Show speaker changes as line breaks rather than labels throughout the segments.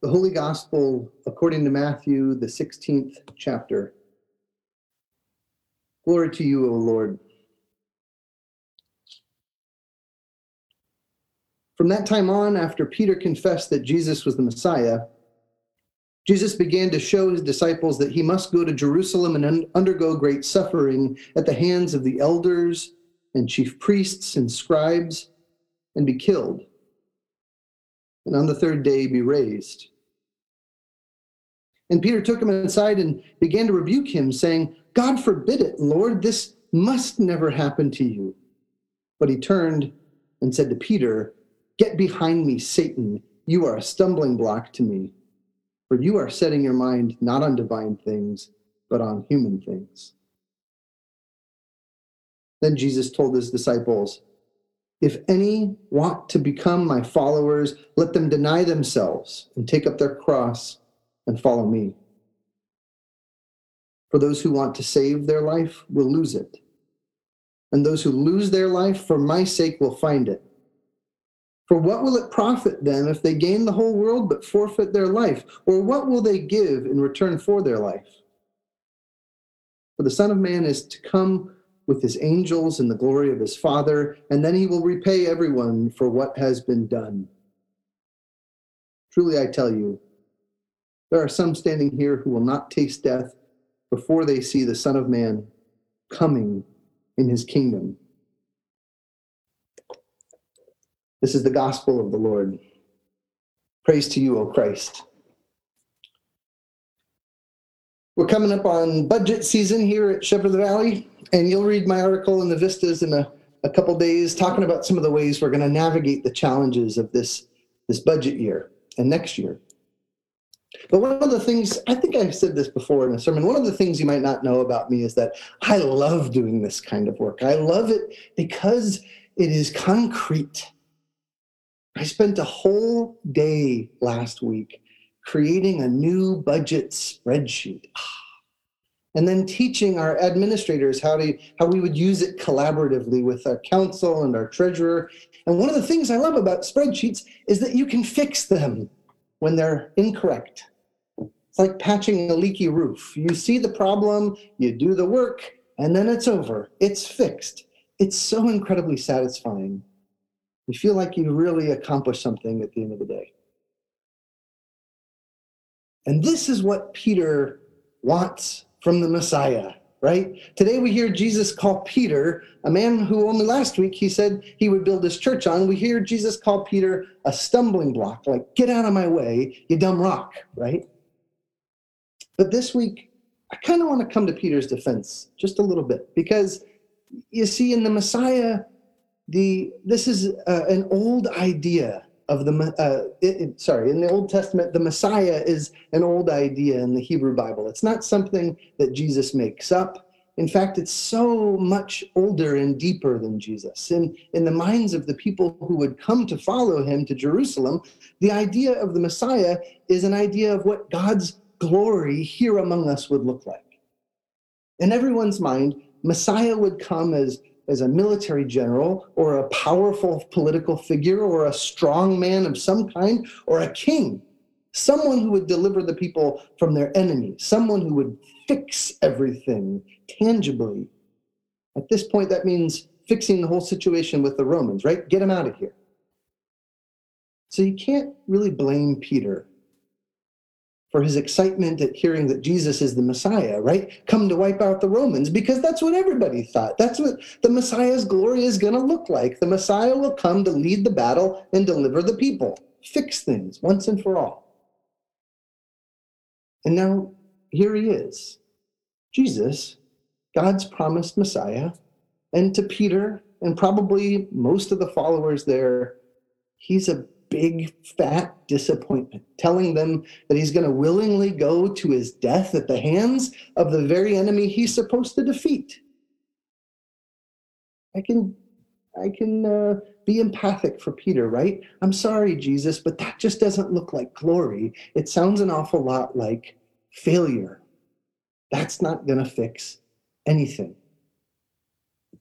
The Holy Gospel according to Matthew, the 16th chapter. Glory to you, O Lord. From that time on, after Peter confessed that Jesus was the Messiah, Jesus began to show his disciples that he must go to Jerusalem and undergo great suffering at the hands of the elders and chief priests and scribes and be killed, and on the third day be raised. And Peter took him aside and began to rebuke him, saying, God forbid it, Lord, this must never happen to you. But he turned and said to Peter, Get behind me, Satan. You are a stumbling block to me, for you are setting your mind not on divine things, but on human things. Then Jesus told his disciples, If any want to become my followers, let them deny themselves and take up their cross and follow me. For those who want to save their life will lose it, and those who lose their life for my sake will find it. For what will it profit them if they gain the whole world but forfeit their life? Or what will they give in return for their life? For the Son of Man is to come with his angels in the glory of his Father, and then he will repay everyone for what has been done. Truly I tell you, there are some standing here who will not taste death before they see the Son of Man coming in his kingdom. This is the gospel of the Lord. Praise to you, O Christ. We're coming up on budget season here at Shepherd of the Valley, and you'll read my article in the Vistas in a couple days talking about some of the ways we're going to navigate the challenges of this budget year and next year. But one of the things, I think I said this before in a sermon, one of the things you might not know about me is that I love doing this kind of work. I love it because it is concrete. I spent a whole day last week creating a new budget spreadsheet and then teaching our administrators how we would use it collaboratively with our council and our treasurer. And one of the things I love about spreadsheets is that you can fix them when they're incorrect. It's like patching a leaky roof. You see the problem, you do the work, and then it's over. It's fixed. It's so incredibly satisfying. You feel like you really accomplished something at the end of the day. And this is what Peter wants from the Messiah, right? Today we hear Jesus call Peter, a man who only last week he said he would build his church on. We hear Jesus call Peter a stumbling block, like, get out of my way, you dumb rock, right? But this week, I kind of want to come to Peter's defense just a little bit, because you see, in the Messiah, this is an old idea of in the Old Testament, the Messiah is an old idea in the Hebrew Bible. It's not something that Jesus makes up. In fact, it's so much older and deeper than Jesus. In the minds of the people who would come to follow him to Jerusalem, the idea of the Messiah is an idea of what God's glory here among us would look like. In everyone's mind, Messiah would come as a military general or a powerful political figure or a strong man of some kind or a king, someone who would deliver the people from their enemies, someone who would fix everything tangibly. At this point, that means fixing the whole situation with the Romans, right? Get them out of here. So you can't really blame Peter for his excitement at hearing that Jesus is the Messiah, right? Come to wipe out the Romans, because that's what everybody thought. That's what the Messiah's glory is going to look like. The Messiah will come to lead the battle and deliver the people, fix things once and for all. And now here he is, Jesus, God's promised Messiah, and to Peter and probably most of the followers there, he's a big, fat disappointment, telling them that he's going to willingly go to his death at the hands of the very enemy he's supposed to defeat. I can be empathic for Peter, right? I'm sorry, Jesus, but that just doesn't look like glory. It sounds an awful lot like failure. That's not going to fix anything.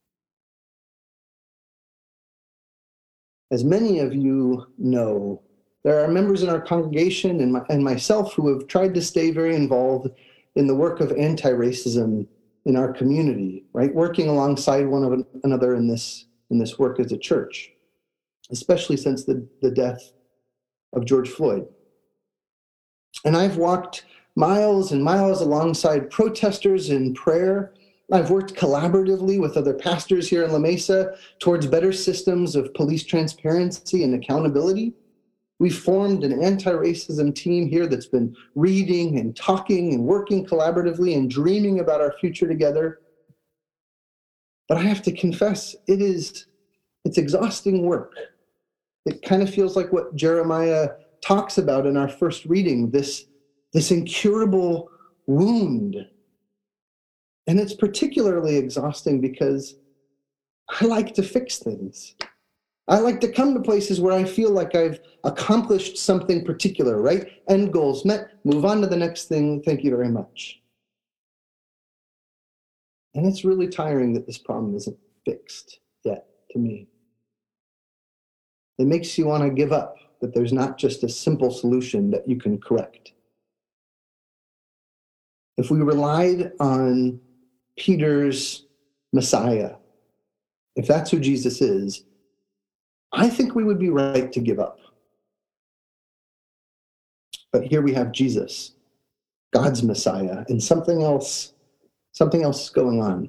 As many of you know, There are members in our congregation and myself who have tried to stay very involved in the work of anti-racism in our community, right? Working alongside one another in this work as a church, especially since the death of George Floyd. And I've walked miles and miles alongside protesters in prayer. I've worked collaboratively with other pastors here in La Mesa towards better systems of police transparency and accountability. We've formed an anti-racism team here that's been reading and talking and working collaboratively and dreaming about our future together. But I have to confess, it's exhausting work. It kind of feels like what Jeremiah talks about in our first reading, this incurable wound. And it's particularly exhausting because I like to fix things. I like to come to places where I feel like I've accomplished something particular, right? End goals met, move on to the next thing, thank you very much. And it's really tiring that this problem isn't fixed yet to me. It makes you want to give up, that there's not just a simple solution that you can correct. If we relied on Peter's Messiah, if that's who Jesus is, I think we would be right to give up. But here we have Jesus, God's Messiah, and something else is going on.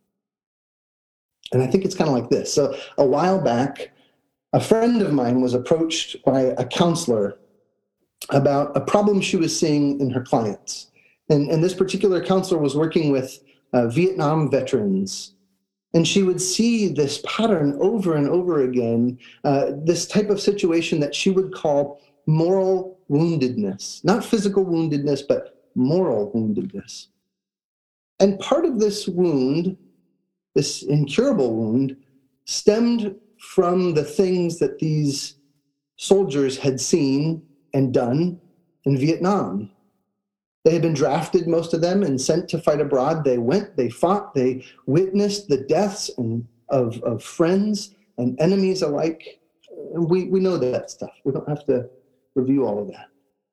And I think it's kind of like this. So a while back, a friend of mine was approached by a counselor about a problem she was seeing in her clients. And this particular counselor was working with Vietnam veterans. And she would see this pattern over and over again, this type of situation that she would call moral woundedness. Not physical woundedness, but moral woundedness. And part of this wound, this incurable wound, stemmed from the things that these soldiers had seen and done in Vietnam. They had been drafted, most of them, and sent to fight abroad. They went, they fought, they witnessed the deaths of friends and enemies alike. And we know that stuff. We don't have to review all of that.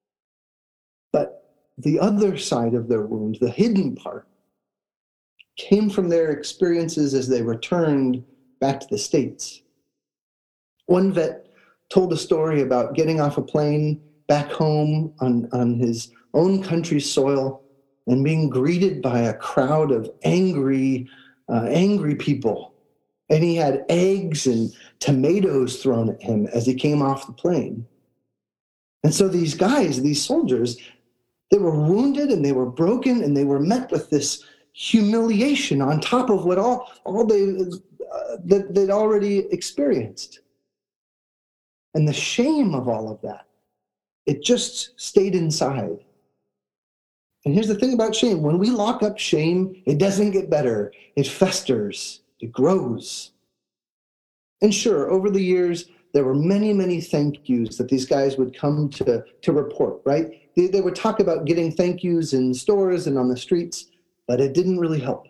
But the other side of their wound, the hidden part, came from their experiences as they returned back to the States. One vet told a story about getting off a plane back home on his own country's soil and being greeted by a crowd of angry people. And he had eggs and tomatoes thrown at him as he came off the plane. And so these guys, these soldiers, they were wounded and they were broken and they were met with this humiliation on top of what all they'd already experienced. And the shame of all of that, it just stayed inside. And here's the thing about shame. When we lock up shame, it doesn't get better. It festers. It grows. And sure, over the years, there were many, many thank yous that these guys would come to report, right? They would talk about getting thank yous in stores and on the streets, but it didn't really help.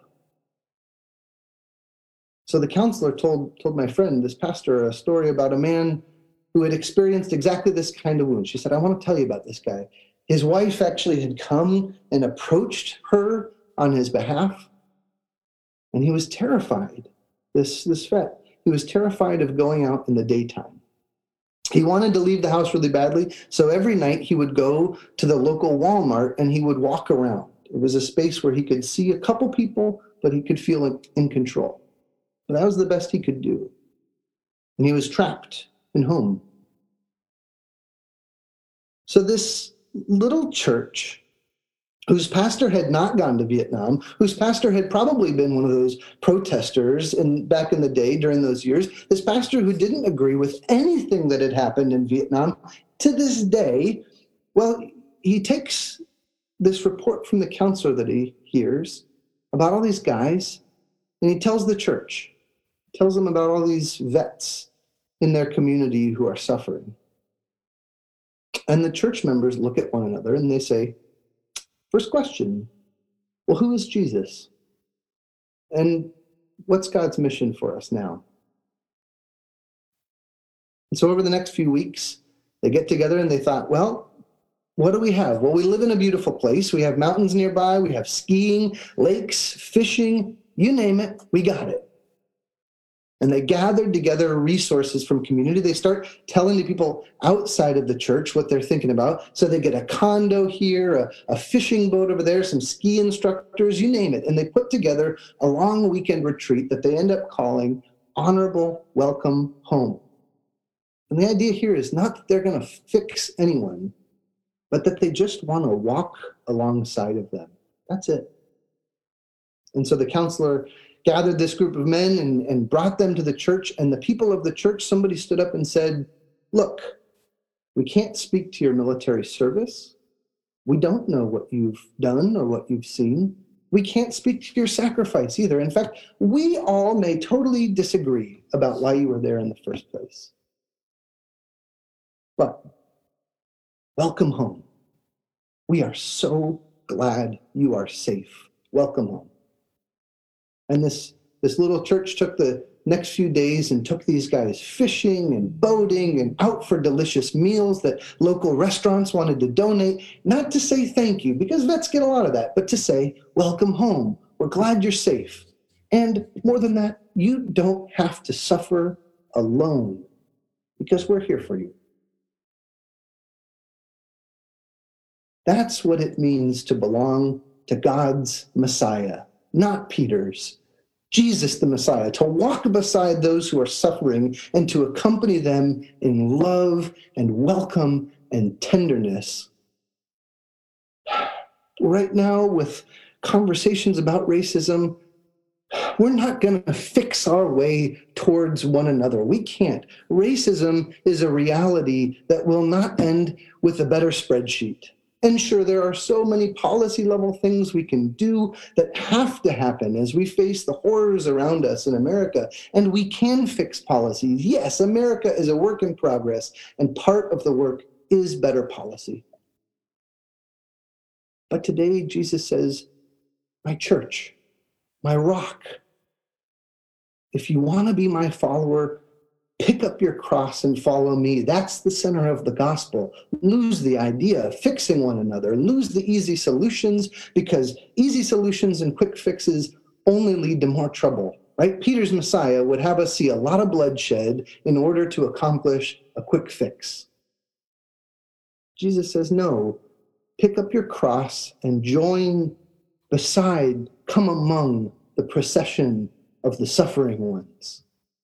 So the counselor told my friend, this pastor, a story about a man who had experienced exactly this kind of wound. She said, I want to tell you about this guy. His wife actually had come and approached her on his behalf, and he was terrified, this vet. He was terrified of going out in the daytime. He wanted to leave the house really badly, so every night he would go to the local Walmart and he would walk around. It was a space where he could see a couple people, but he could feel in control. But that was the best he could do. And he was trapped in home. So this little church, whose pastor had not gone to Vietnam, whose pastor had probably been one of those protesters back in the day during those years, this pastor who didn't agree with anything that had happened in Vietnam, to this day, well, he takes this report from the counselor that he hears about all these guys, and he tells the church, tells them about all these vets in their community who are suffering. And the church members look at one another and they say, first question, well, who is Jesus? And what's God's mission for us now? And so over the next few weeks, They get together and they thought, well, what do we have? Well, we live in a beautiful place. We have mountains nearby. We have skiing, lakes, fishing, you name it, we got it. And they gathered together resources from community. They start telling the people outside of the church what they're thinking about. So they get a condo here, a fishing boat over there, some ski instructors, you name it. And they put together a long weekend retreat that they end up calling Honorable Welcome Home. And the idea here is not that they're going to fix anyone, but that they just want to walk alongside of them. That's it. And so the counselor gathered this group of men and brought them to the church. And the people of the church, somebody stood up and said, look, we can't speak to your military service. We don't know what you've done or what you've seen. We can't speak to your sacrifice either. In fact, we all may totally disagree about why you were there in the first place. But welcome home. We are so glad you are safe. Welcome home. And this little church took the next few days and took these guys fishing and boating and out for delicious meals that local restaurants wanted to donate, not to say thank you, because vets get a lot of that, but to say, welcome home. We're glad you're safe. And more than that, you don't have to suffer alone because we're here for you. That's what it means to belong to God's Messiah, not Peter's. Jesus the Messiah, to walk beside those who are suffering and to accompany them in love and welcome and tenderness. Right now, with conversations about racism, we're not going to fix our way towards one another. We can't. Racism is a reality that will not end with a better spreadsheet. And sure, there are so many policy level things we can do that have to happen as we face the horrors around us in America. And we can fix policies. Yes, America is a work in progress, and part of the work is better policy. But today, Jesus says, my church, my rock, if you want to be my follower, pick up your cross and follow me. That's the center of the gospel. Lose the idea of fixing one another. Lose the easy solutions, because easy solutions and quick fixes only lead to more trouble, right? Peter's Messiah would have us see a lot of bloodshed in order to accomplish a quick fix. Jesus says, no, pick up your cross and join beside, come among the procession of the suffering ones.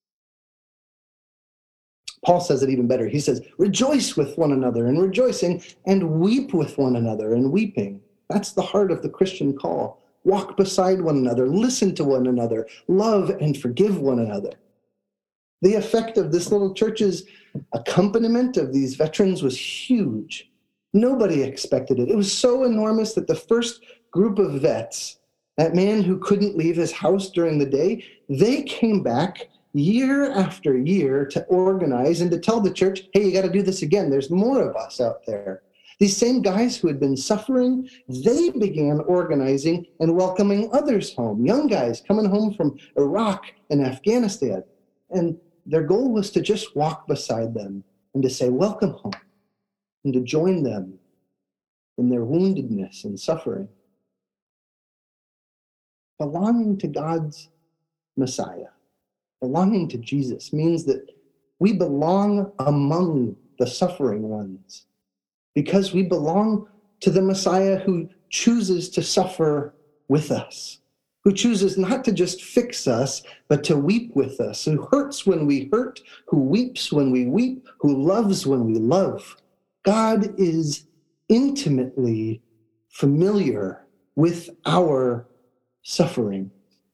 Paul says it even better. He says, rejoice with one another in rejoicing and weep with one another in weeping. That's the heart of the Christian call. Walk beside one another, listen to one another, love and forgive one another. The effect of this little church's accompaniment of these veterans was huge. Nobody expected it. It was so enormous that the first group of vets, that man who couldn't leave his house during the day, they came back year after year to organize and to tell the church, hey, you got to do this again. There's more of us out there. These same guys who had been suffering, they began organizing and welcoming others home, young guys coming home from Iraq and Afghanistan. And their goal was to just walk beside them and to say, welcome home, and to join them in their woundedness and suffering. Belonging to God's Messiah, belonging to Jesus, means that we belong among the suffering ones because we belong to the Messiah who chooses to suffer with us, who chooses not to just fix us, but to weep with us, who hurts when we hurt, who weeps when we weep, who loves when we love. God is intimately familiar with our suffering.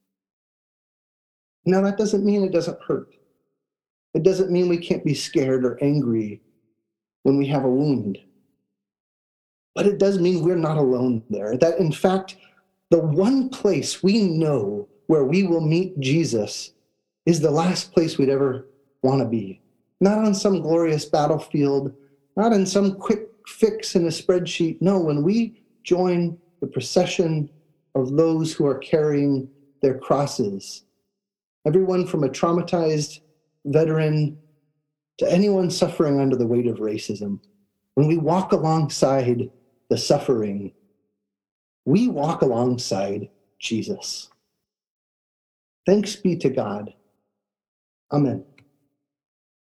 Now, that doesn't mean it doesn't hurt. It doesn't mean we can't be scared or angry when we have a wound. But it does mean we're not alone there. That, in fact, the one place we know where we will meet Jesus is the last place we'd ever want to be. Not on some glorious battlefield, not in some quick fix in a spreadsheet. No, when we join the procession of those who are carrying their crosses, everyone from a traumatized veteran to anyone suffering under the weight of racism, when we walk alongside the suffering, we walk alongside Jesus. Thanks be to God. Amen.